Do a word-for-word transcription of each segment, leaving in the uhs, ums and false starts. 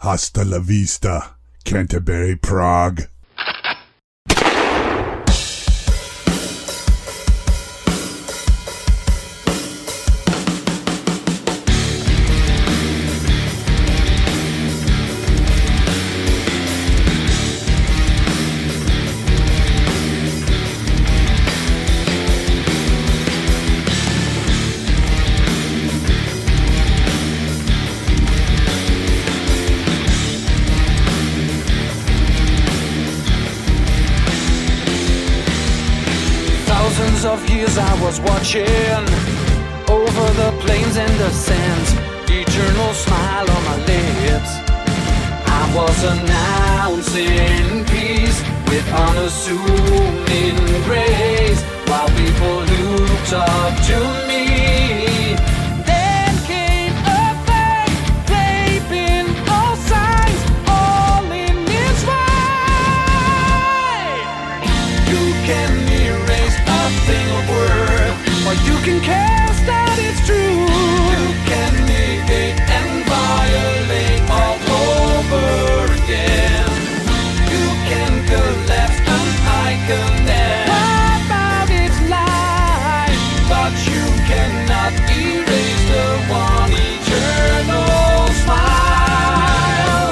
Hasta la vista, Canterbury, Prague. Thousands of years I was watching over the plains and the sands, eternal smile on my lips. I was announcing peace with unassuming grace, while people looked up to me. Then came a fate, claiming all signs, all in its right. You can erase a thing of word, or you can cast out its truth. You can negate and violate all over again. You can collapse an icon and wipe out its light, but you cannot erase the one eternal smile.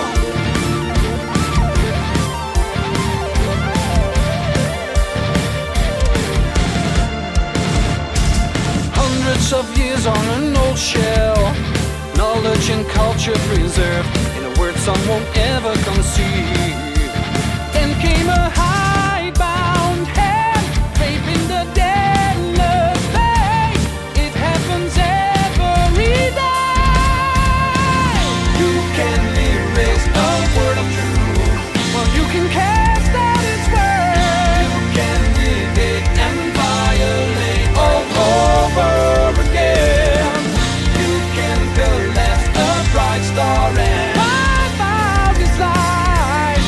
Hundreds of years on an old shell, knowledge and culture preserved in a word some won't ever conceive. Then came a hidebound hand, raping the deadless face. It happens every day. You can erase a word of truth, well, you can cast out its word. You can negate and violate all over again. You can collapse a bright star and wipe out its light,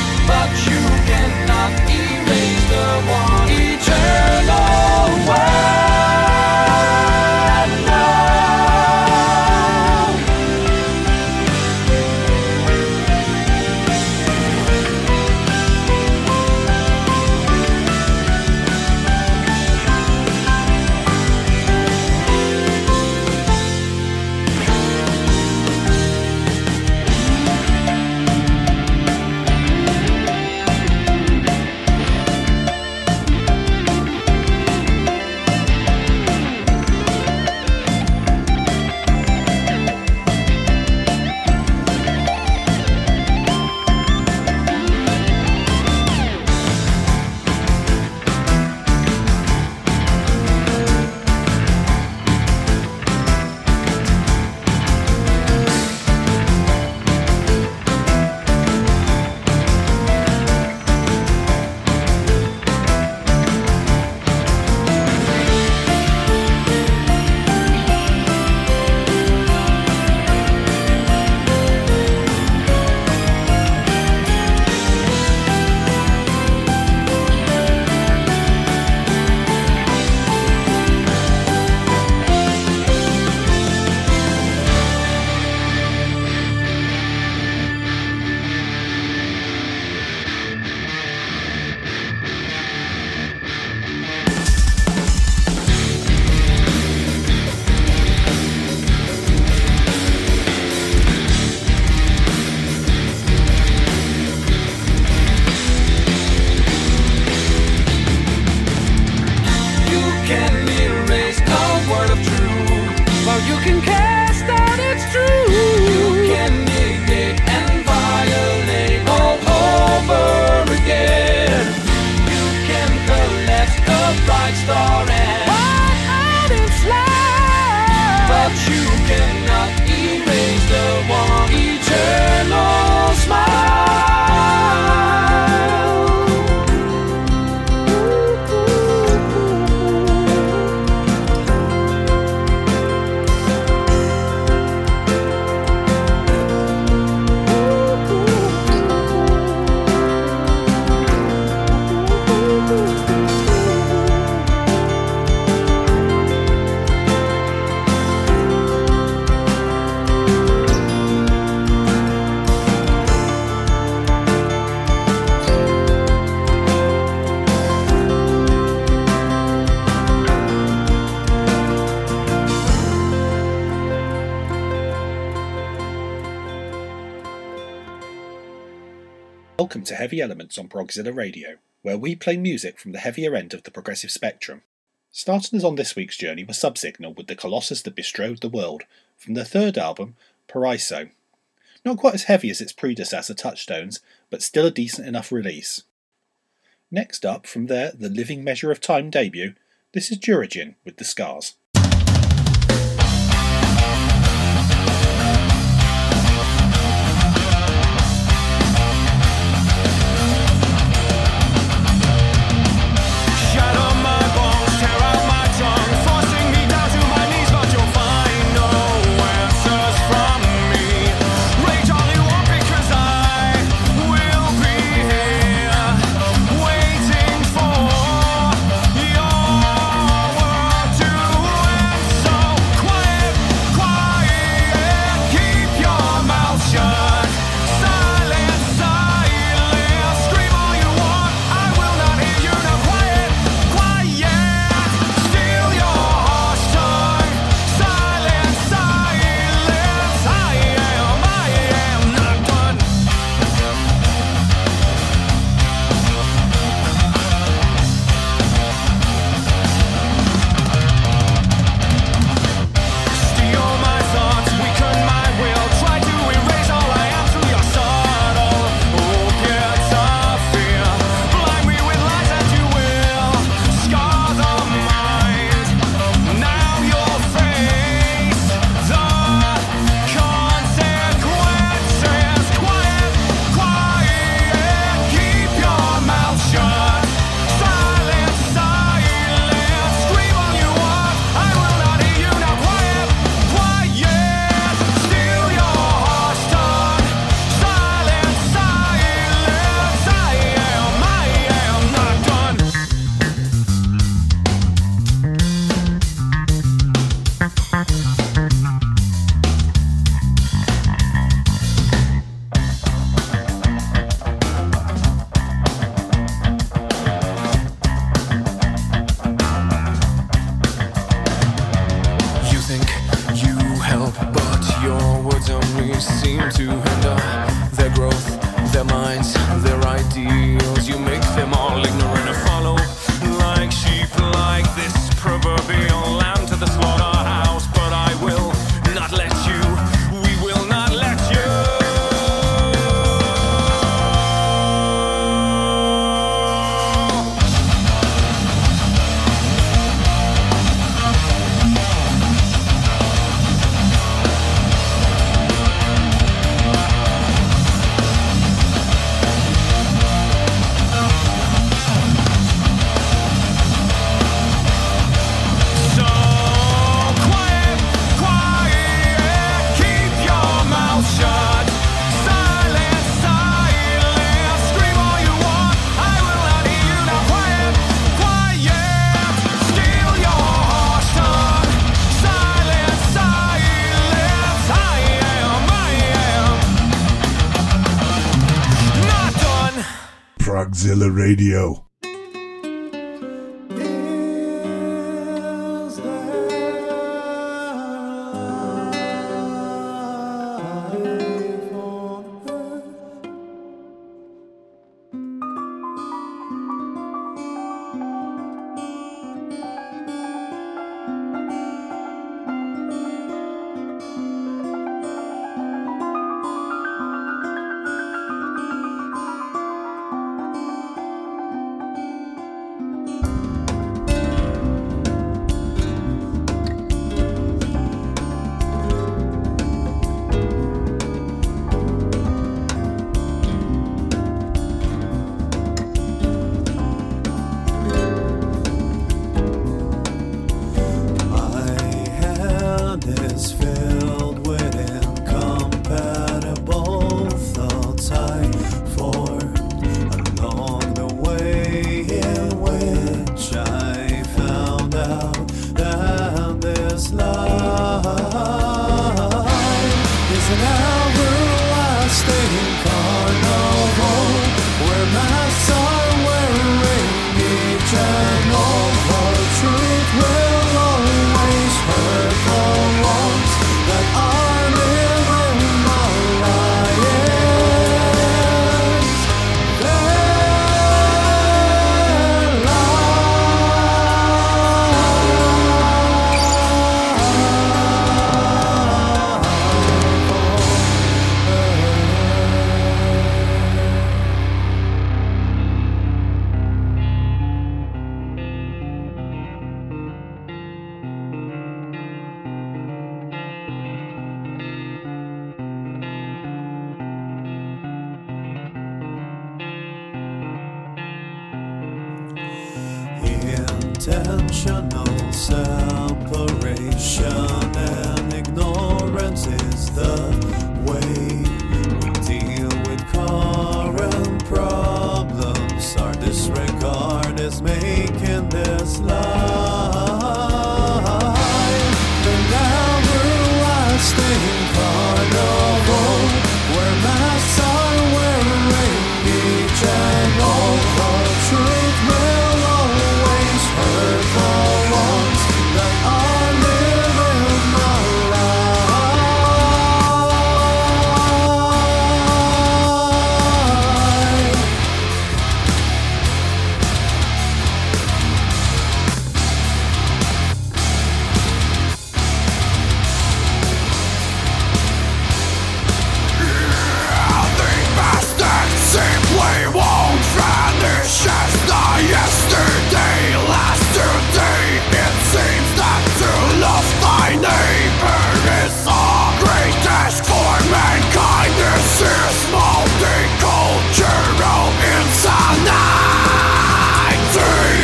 Welcome to Heavy Elements on Progzilla Radio, where we play music from the heavier end of the progressive spectrum. Starting us on this week's journey was Subsignal with The Colossus That Bestrode the World, from their third album, Paraiso. Not quite as heavy as its predecessor Touchstones, but still a decent enough release. Next up, from their The Living Measure of Time debut, this is Duragin with The Scars. Progzilla Radio. intentional separation and ignorance is the way we deal with current problems. Our disregard is making this life an everlasting carnival where masks are wearing each and all. The truth will always hurt the ones that are living the lie. The bastards simply won't vanish as the yesterday last today. It seems that to love thy neighbor is a great task for mankind. This is multicultural insanity.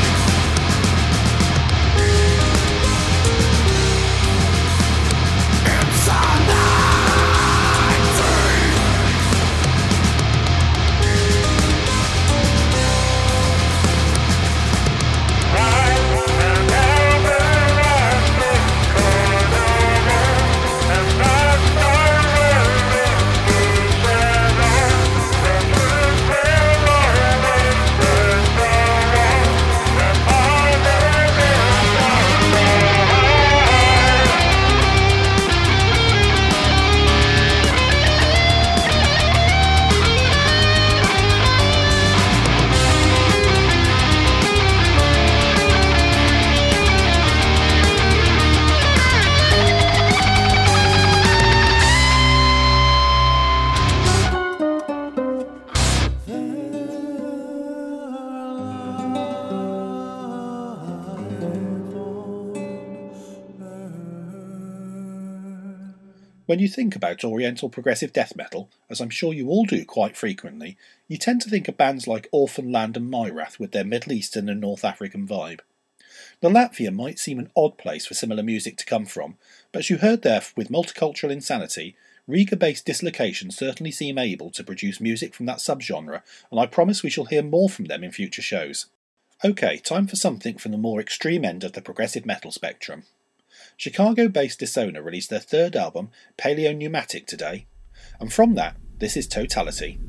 When you think about Oriental progressive death metal, as I'm sure you all do quite frequently, you tend to think of bands like Orphan Land and Myrath with their Middle Eastern and North African vibe. Now Latvia might seem an odd place for similar music to come from, but as you heard there with Multicultural Insanity, Riga-based Dislocation certainly seem able to produce music from that subgenre, and I promise we shall hear more from them in future shows. OK, time for something from the more extreme end of the progressive metal spectrum. Chicago-based Dishonor released their third album, Paleo Pneumatic, today, and from that, this is Totality.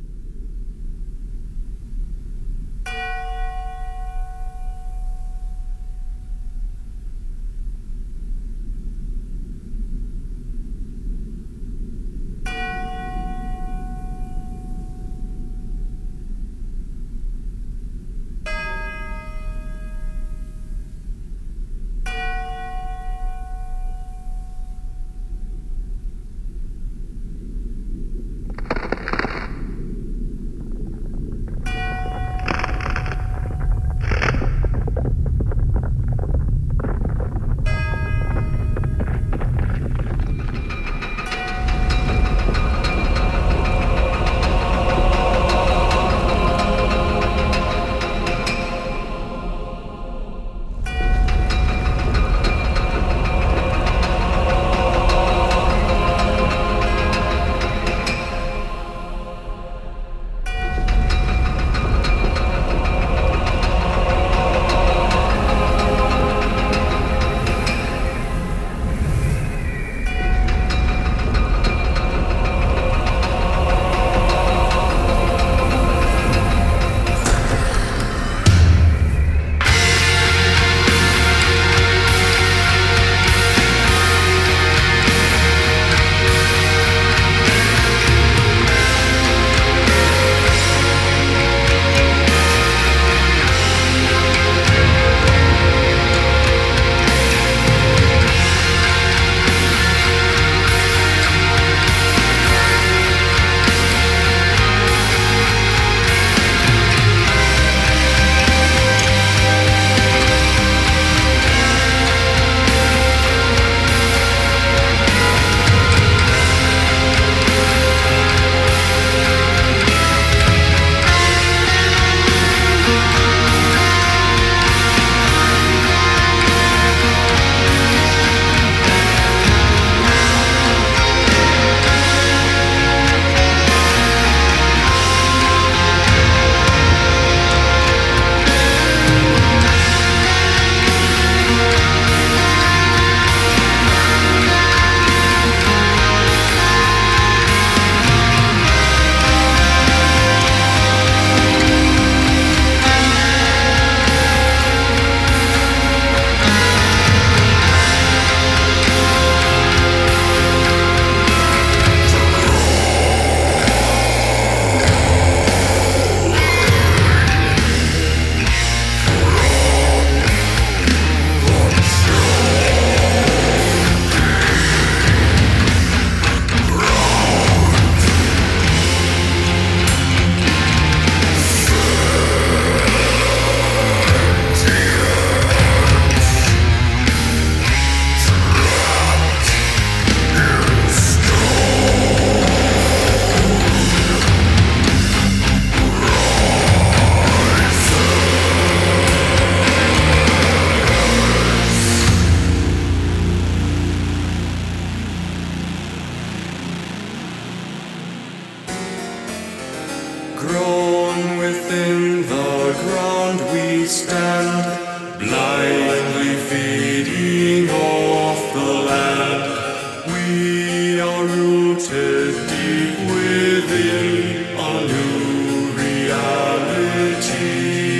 grown within the ground we stand, blindly feeding off the land. We are rooted deep within a new reality.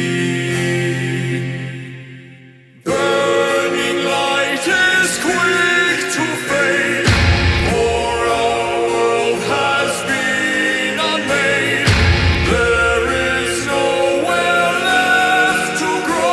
Burning light is quick to fade, for our world has been unmade. There is nowhere left to grow.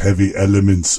heavy elements.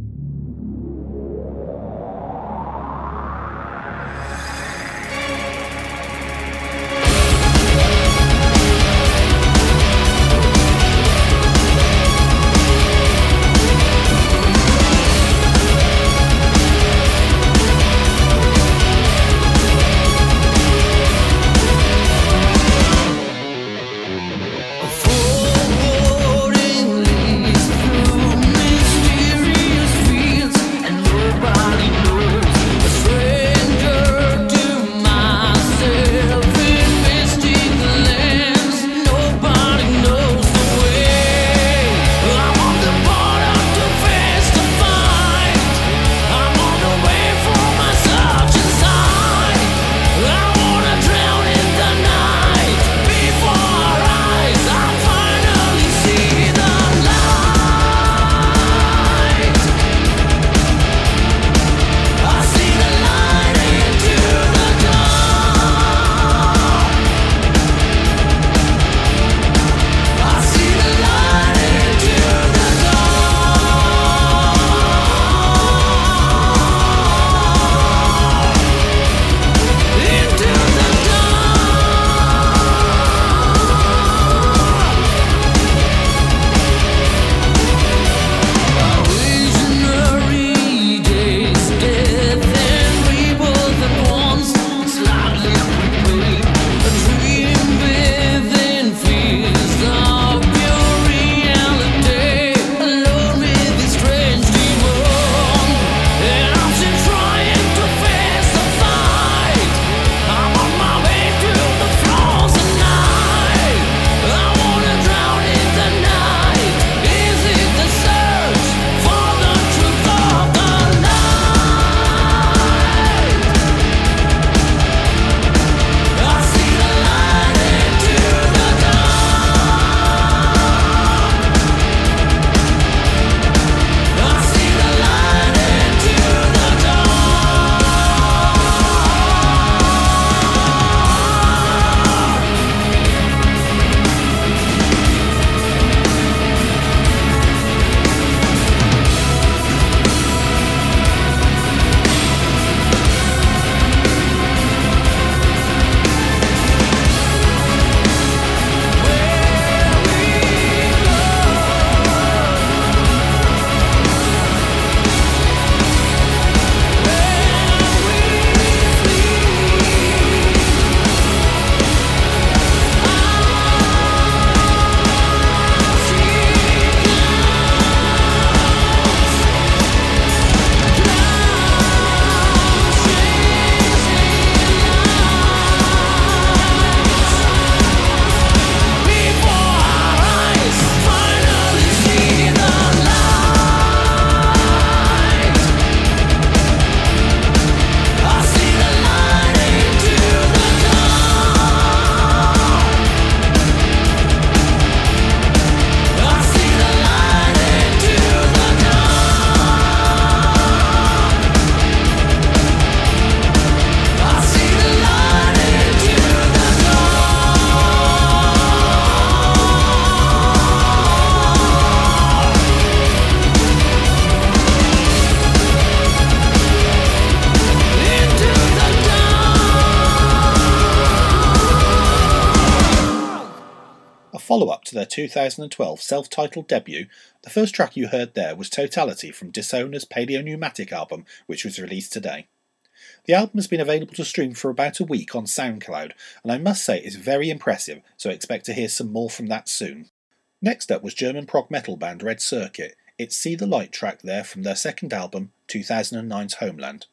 follow-up to their two thousand twelve self-titled debut, the first track you heard there was Totality from Dishonored's Paleopneumatic album, which was released today. The album has been available to stream for about a week on SoundCloud, and I must say it's very impressive, so I expect to hear some more from that soon. Next up was German prog metal band Red Circuit. It's See the Light track there from their second album, two thousand nine's Homeland.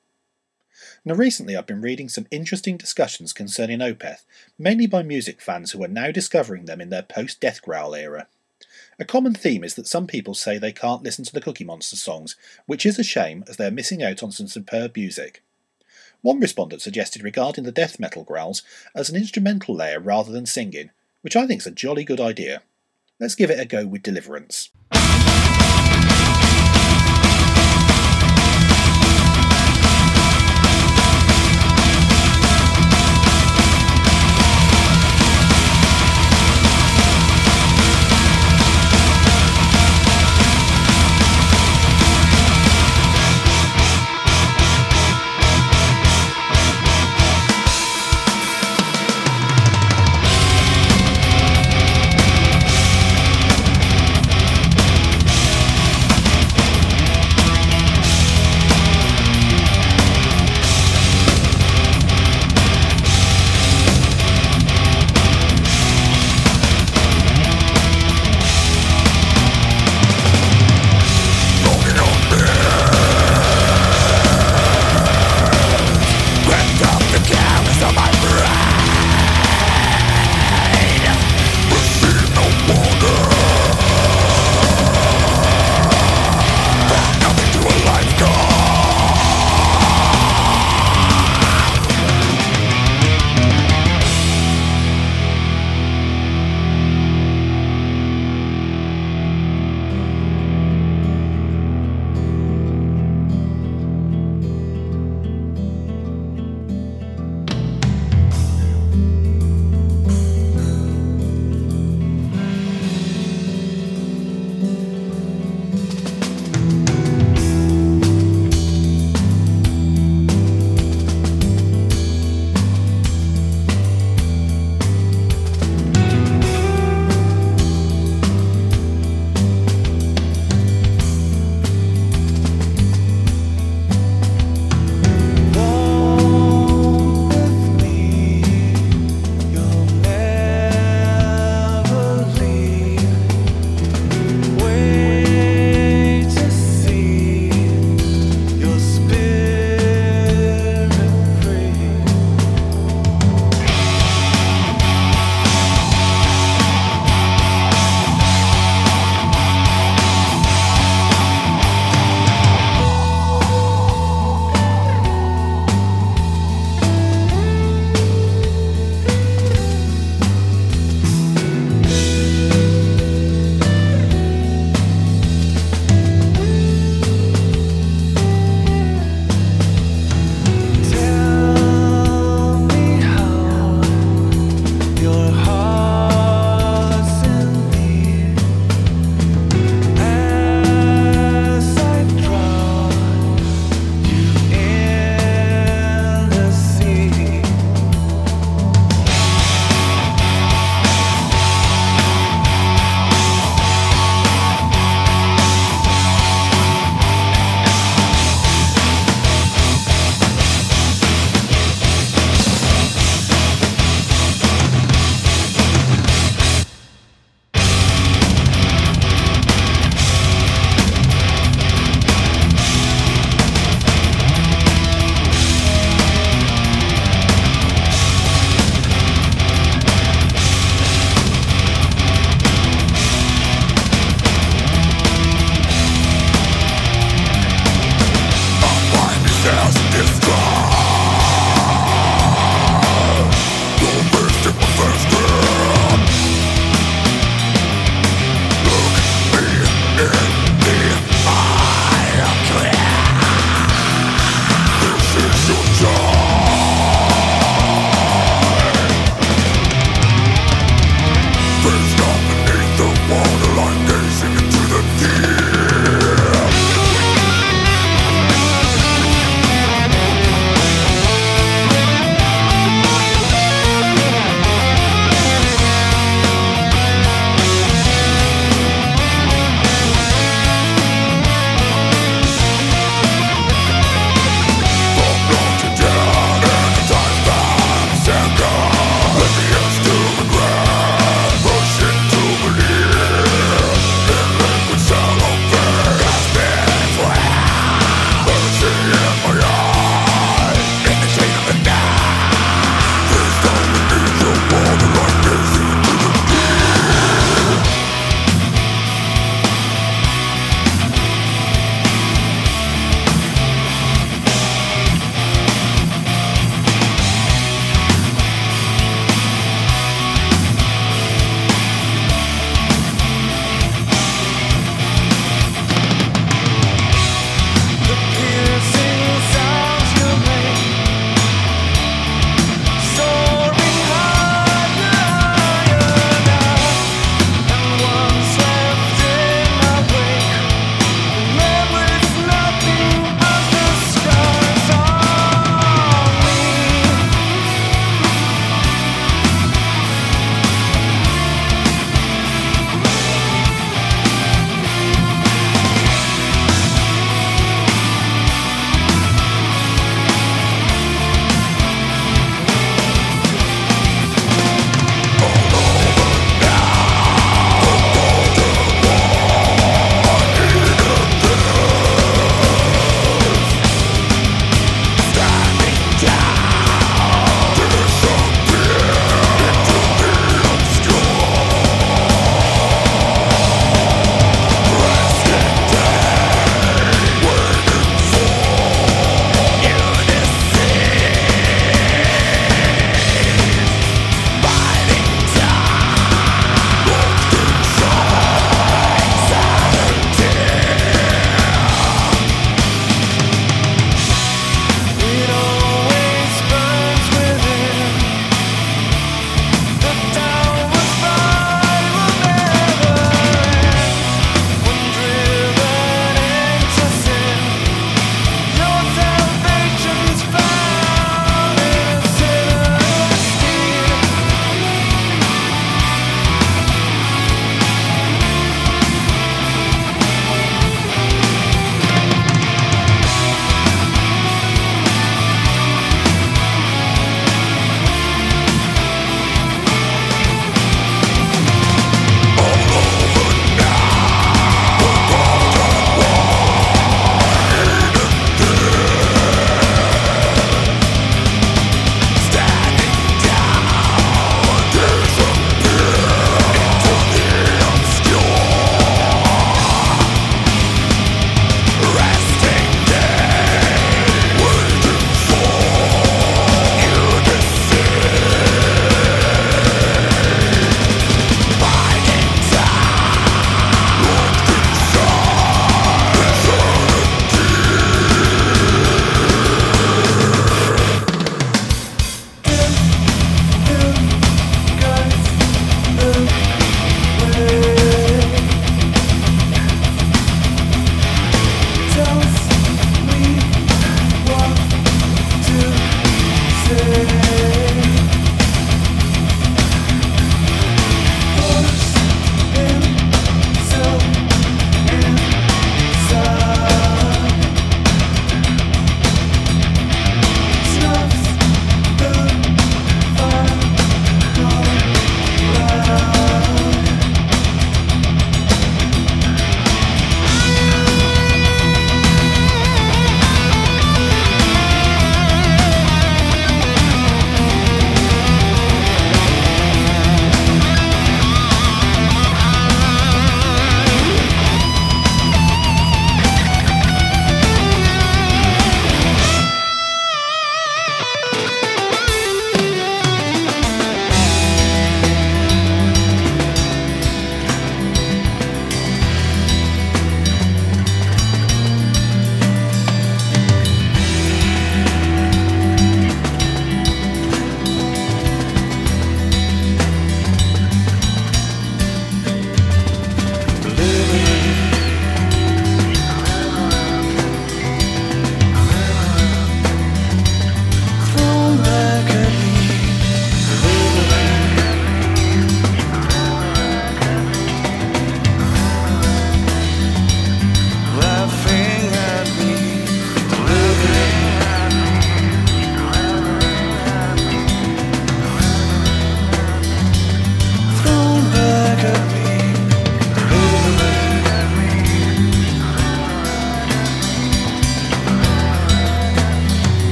Now recently I've been reading some interesting discussions concerning Opeth, mainly by music fans who are now discovering them in their post-Death Growl era. A common theme is that some people say they can't listen to the Cookie Monster songs, which is a shame as they are missing out on some superb music. One respondent suggested regarding the death metal growls as an instrumental layer rather than singing, which I think is a jolly good idea. Let's give it a go with Deliverance.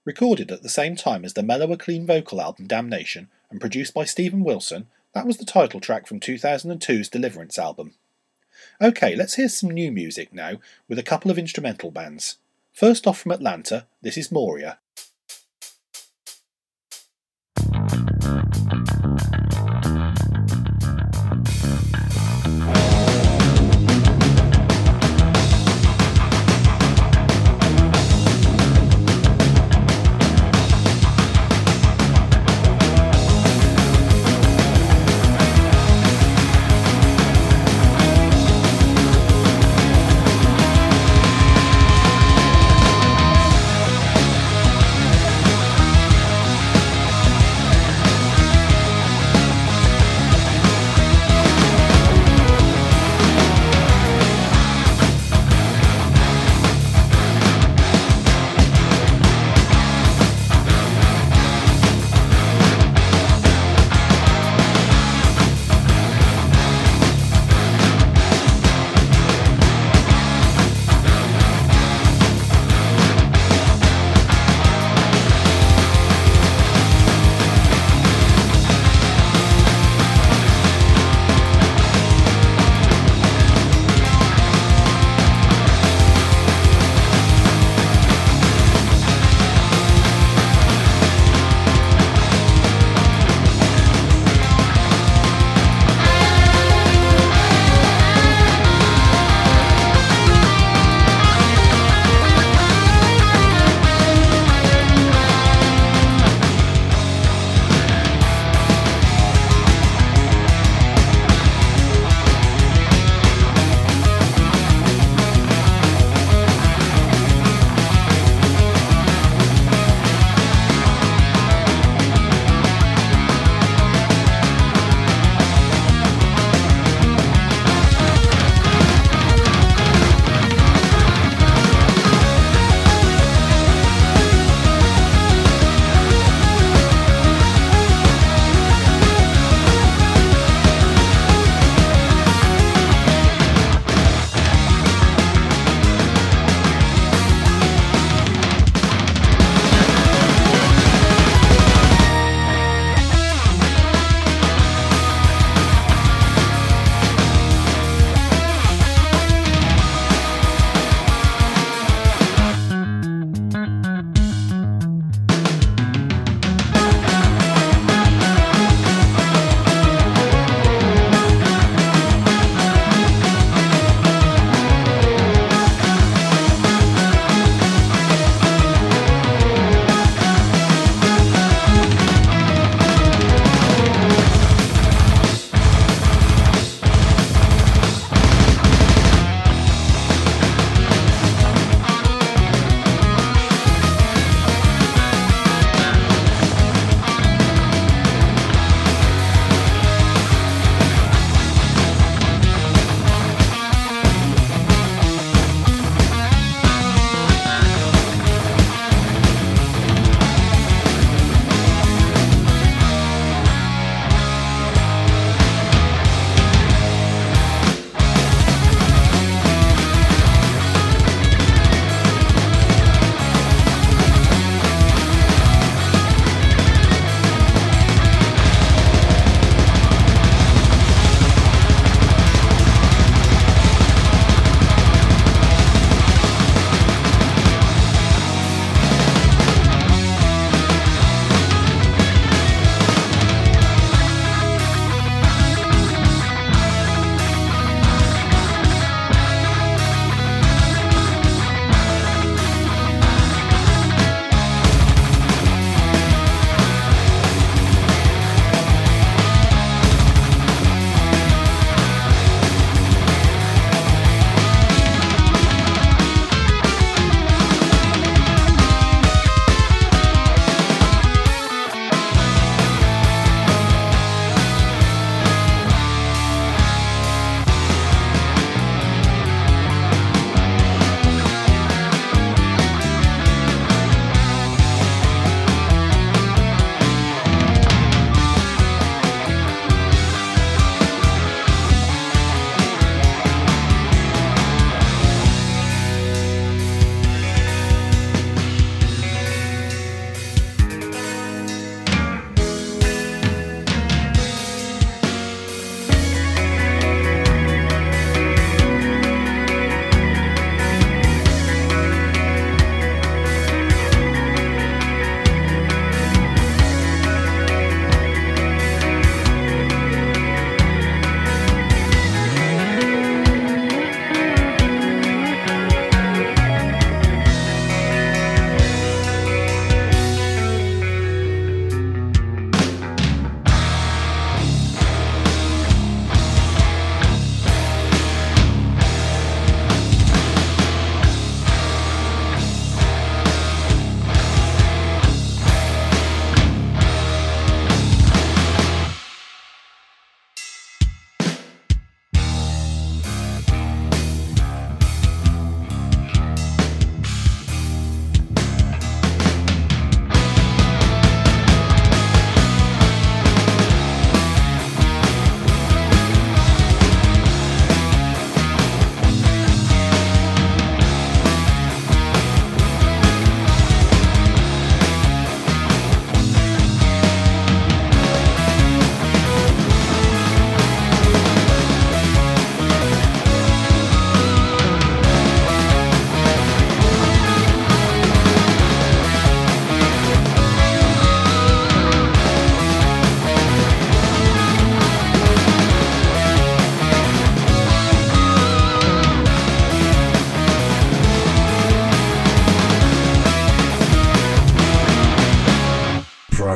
Recorded at the same time as the mellower clean vocal album Damnation and produced by Stephen Wilson, that was the title track from two thousand two's Deliverance album. OK, let's hear some new music now with a couple of instrumental bands. First off from Atlanta, this is Moria.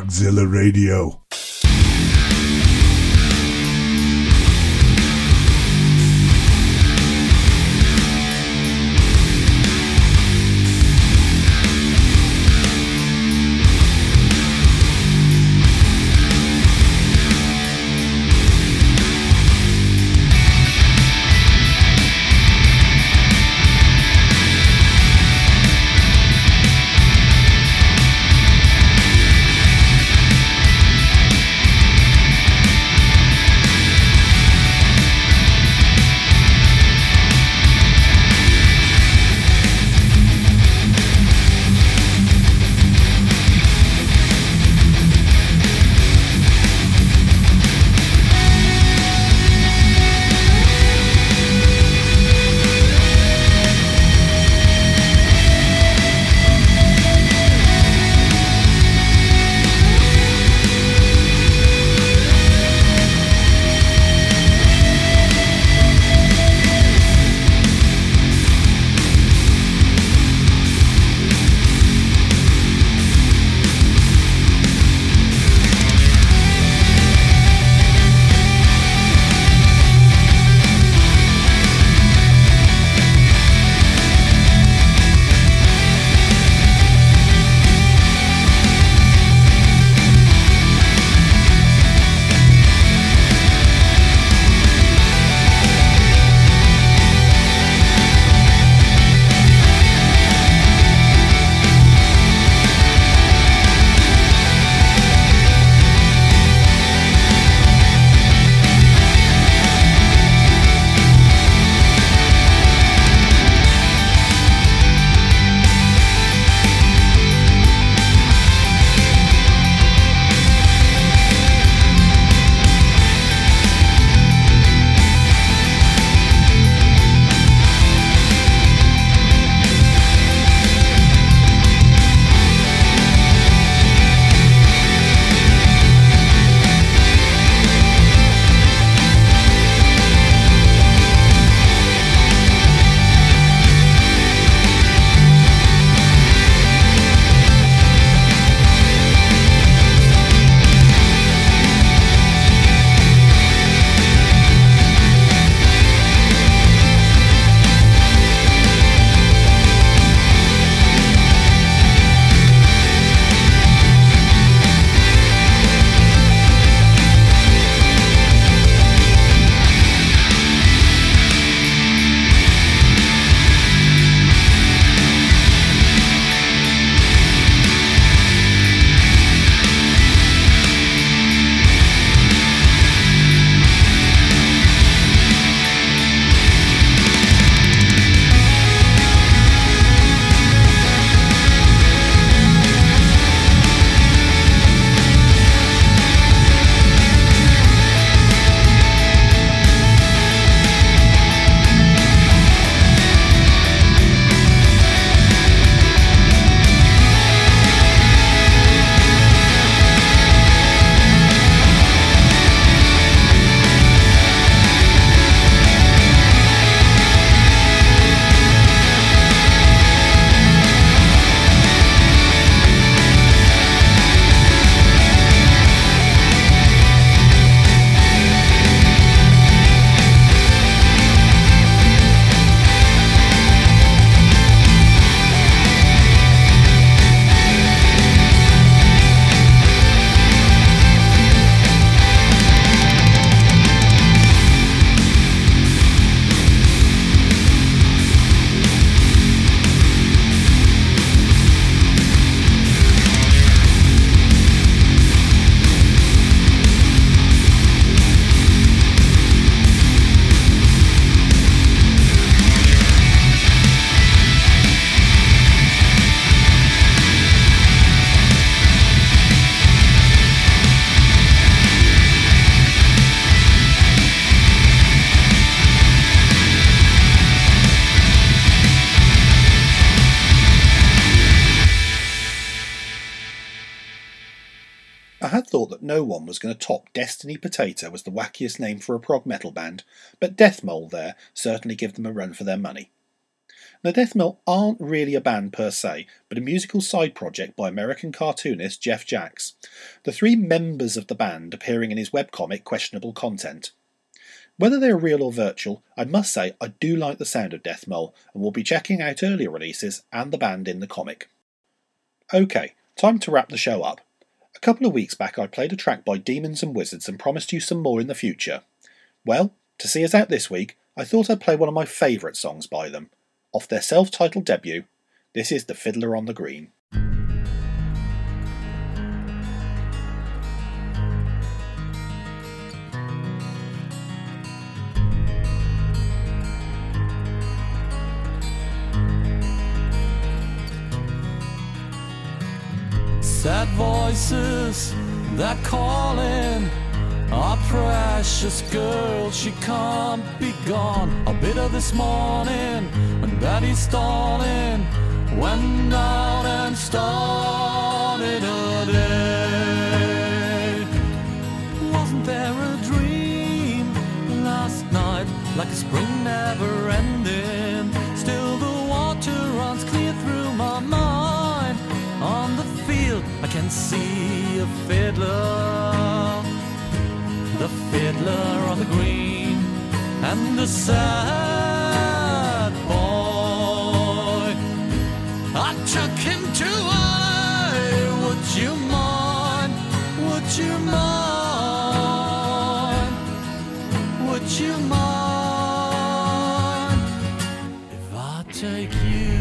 Progzilla Radio. I had thought that no one was going to top Destiny Potato as the wackiest name for a prog metal band, but Death Mole there certainly give them a run for their money. Now, Death Metal aren't really a band per se, but a musical side project by American cartoonist Jeff Jacks, the three members of the band appearing in his webcomic Questionable Content. Whether they are real or virtual, I must say I do like the sound of Death Metal and will be checking out earlier releases and the band in the comic. OK, time to wrap the show up. A couple of weeks back I played a track by Demons and Wizards and promised you some more in the future. Well, to see us out this week, I thought I'd play one of my favourite songs by them. Off their self-titled debut, this is The Fiddler on the Green. Sad voices that calling, our precious girl, she can't be gone. A bit of this morning when Daddy's stalling, went out and started a day. Wasn't there a dream last night, like a spring never ending? Still the water runs clear through my mind. On the field I can see a fiddler, the fiddler on the green, and the sad boy. I took him to I. Would you mind? Would you mind? Would you mind if I take you?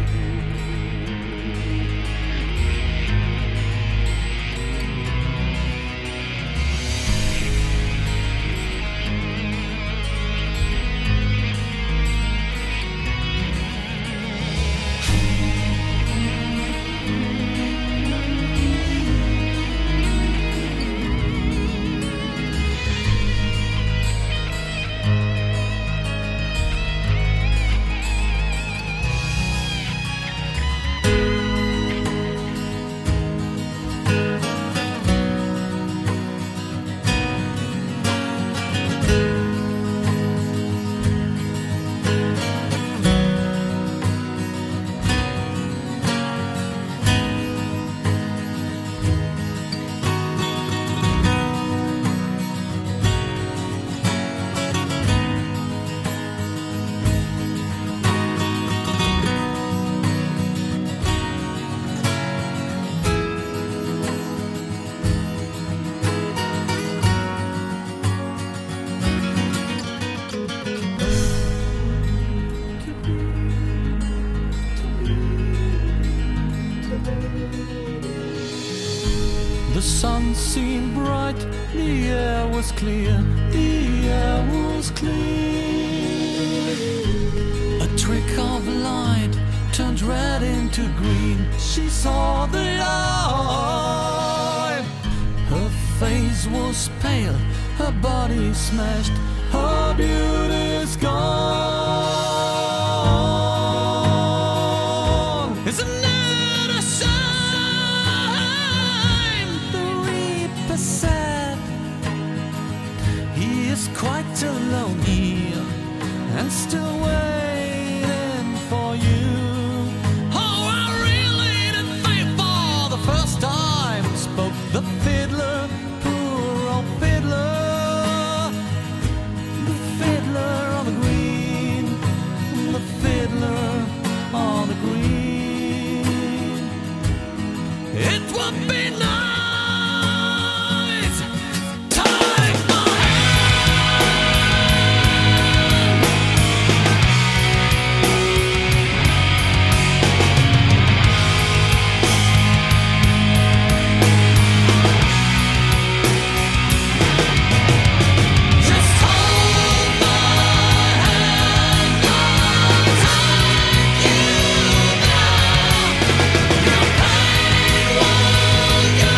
The sun seemed bright, the air was clear, the air was clear. A trick of light turned red into green. She saw the light. Her face was pale, her body smashed, her beauty's gone. Isn't it a shame? The reaper said he is quite alone here and still waiting for you. Oh, I really did think for the first time, spoke the fiddler, poor old fiddler. The fiddler on the green, the fiddler on the green. It would be nice, take my just hold my hand, I'll take you there. Your pain won't go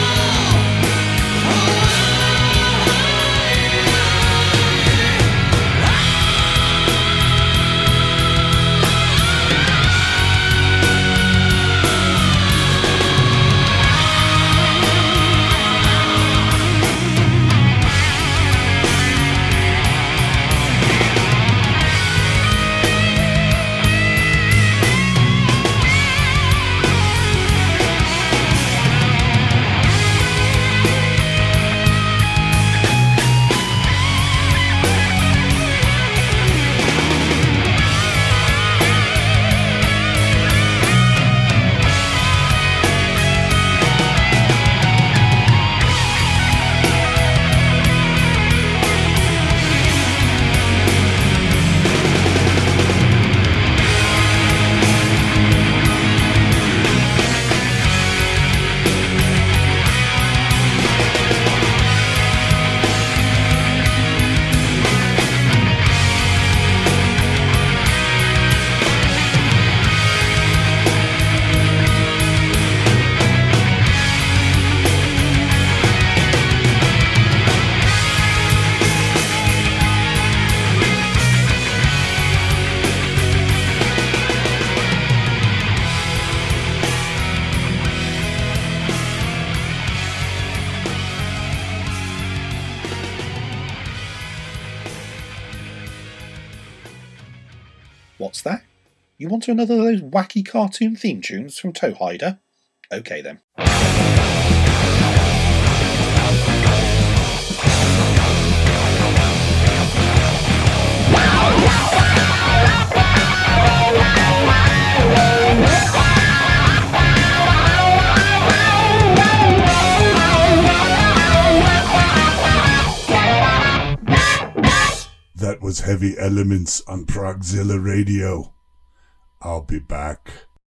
What's that? You want another of those wacky cartoon theme tunes from Towhider? OK then. That was Heavy Elements on Progzilla Radio. I'll be back.